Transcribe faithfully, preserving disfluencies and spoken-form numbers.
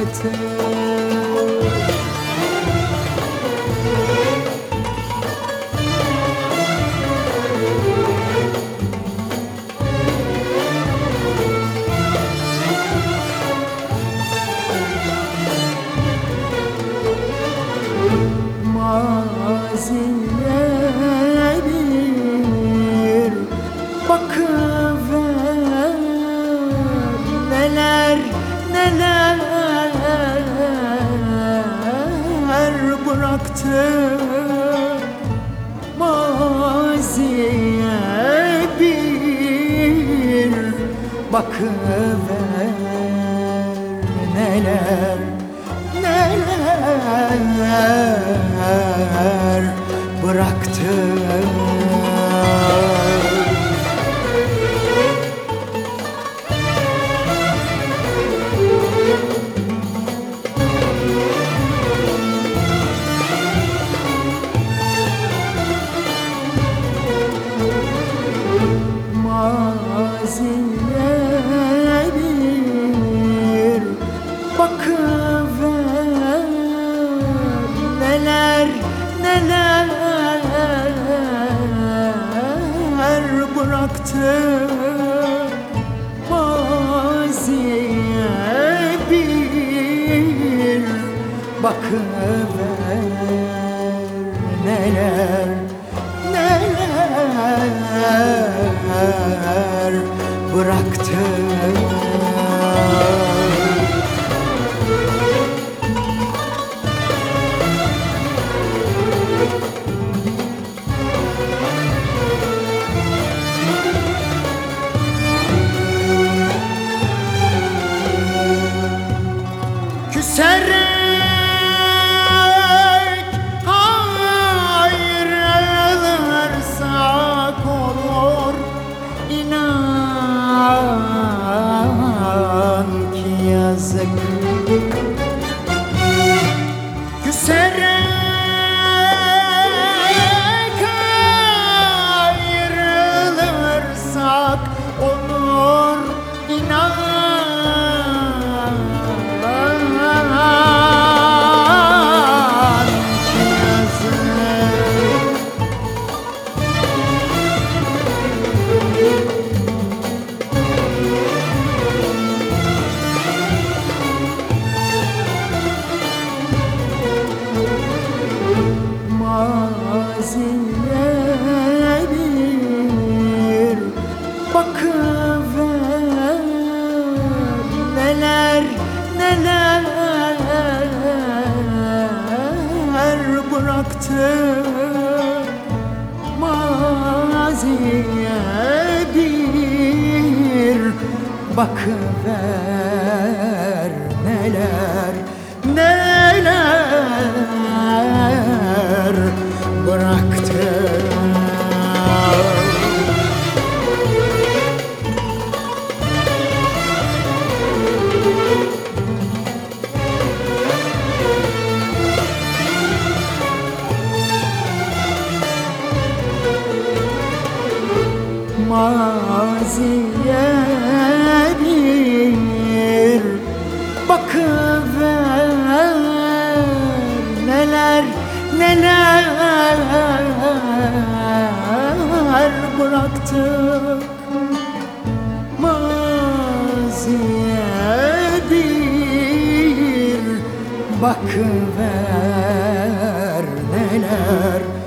bıraktı. Maziye bir bakıver, neler neler bıraktı. Maziye bir bakıver, neler neler bıraktı. Maziye bir bakıver, neler neler bıraktı. Maziye bir bakıver, neler neler bıraktı. Küserek ayrılırsak olur, inan ki yazık. Küserek ayrılırsak olur, inan maziye bir bakıver, neler neler bıraktı. Maziye bir bakıver, neler neler bıraktı. Maziye bir bakıver, neler neler bıraktık. Maziye bir bakıver, neler